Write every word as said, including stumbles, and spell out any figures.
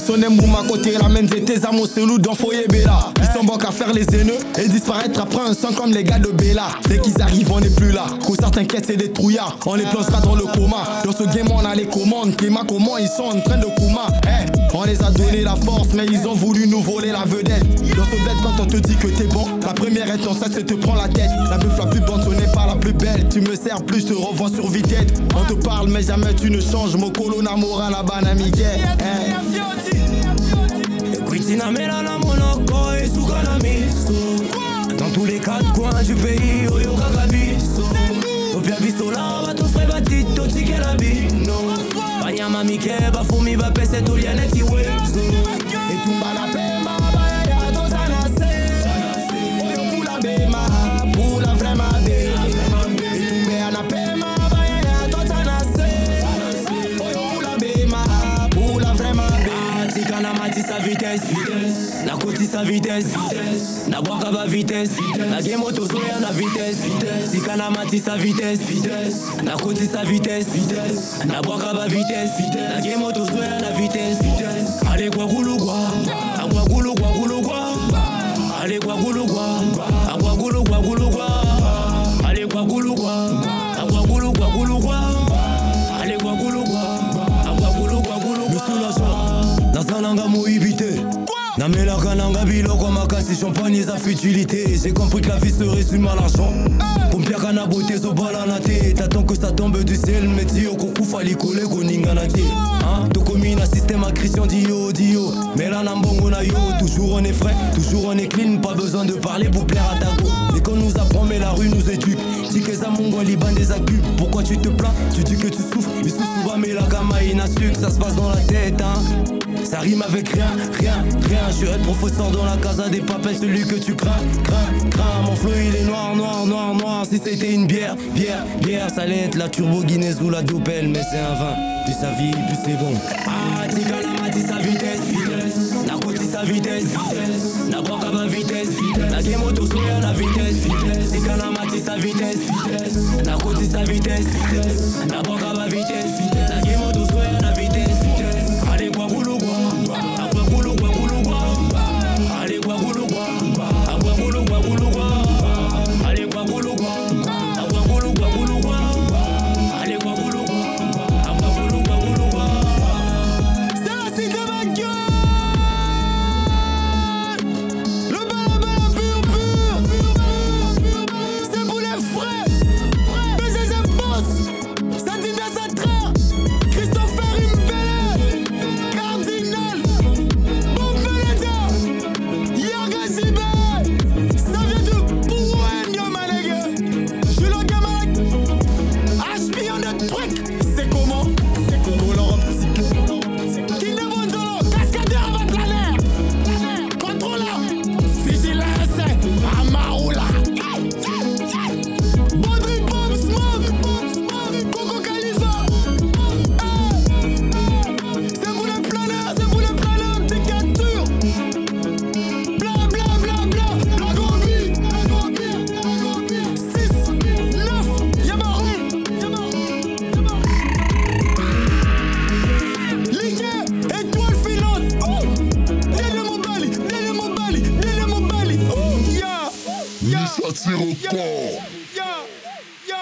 sonne boum à côté, ramène tes amours, c'est loup dans foyer Bella. Ils sont bons qu'à faire les haineux et disparaître après un sang comme les gars de Bella. Dès qu'ils arrivent, on n'est plus là. Coussard t'inquiète, c'est des trouillards. On les plongera dans le coma. Dans ce game, on a les commandes. Climat, comment ils sont en train de Kuma. Hey, on les a donné la force, mais ils ont voulu nous voler la vedette. Dans ce bled, quand on te dit que t'es bon, la première intention, c'est te prendre la tête. La meuf la plus bonne, ce n'est pas la plus belle. Tu me sers plus, je te revois sur vitesse. On te parle, mais jamais tu ne changes. Mon colonna mora la banamike. Hey. Quitina melana monoko et sukanamiso. Dans tous les quatre coins du pays, Oyo Kagabiso. Au Piabiso là, va tout frais batito, tike la bino. Banyama Mike, Bafumi, Bapese, Tolianet, Iwezo. Et tout la pema, Baya, Tosanase. Oyo Pula Bema, Pula Vrema Bema. Et tout Béana Pema, Baya, Tosanase. Oyo Pula Bema, Pula Vrema Bema. Tikana Mati sa vitesse, vitesse. Na koti sa vitesse, vitesse. Na boaka ba vitesse, vitesse. Na game moto soya na vitesse, vitesse. Tikana Mati sa vitesse, vitesse. Na koti sa vitesse, vitesse. Na boaka ba vitesse, vitesse. Na game moto soya na vitesse, vitesse. Allez kwa gulu kwa, agwa gulu kwa gulu kwa. Allez kwa gulu kwa, agwa gulu kwa gulu kwa. Allez kwa gulu kwa, agwa gulu kwa gulu kwa. Allez kwa gulu kwa, agwa gulu kwa gulu kwa. Monsieur l'agent, nazalanga moibité. Namela kananga biloko makasi champagne za futilité. J'ai compris que la vie se résume à l'argent. Kumpia kana beauté zo balanate. T'attends que ça tombe du ciel. Mais dio koku fali kole koninganate. Hein? Tokomi na système à Christian Dio Dio. Mais là nambongo na yo. Toujours on est frais, toujours on est clean. Pas besoin de parler pour plaire à ta go. L'école nous apprend mais la rue nous éduque. Tikeza mongo liban des accus. Pourquoi tu te plains? Tu dis que tu souffres. Mais sous mais la gama inasuc. Ça se passe dans la tête hein. Ça rime avec rien, rien, rien. Je suis être professeur dans la casa des papels, celui que tu crains, crains, crains. Mon flow il est noir, noir, noir, noir. Si c'était une bière, bière, bière, ça allait être la turbo Guinness ou la Dopel. Mais c'est un vin, plus sa vie, plus c'est bon. Ah, Tikana Mati sa vitesse, vitesse. Na Koti sa vitesse, vitesse. Na Boaka ba vitesse, vitesse. Na game moto soya la vitesse, vitesse. Tikana Mati sa vitesse, vitesse. Na Koti sa vitesse, vitesse. Na Boaka ba vitesse, vitesse. Na game moto soya la vitesse, vitesse. Allez kwa gulu kwa. Tire au corps.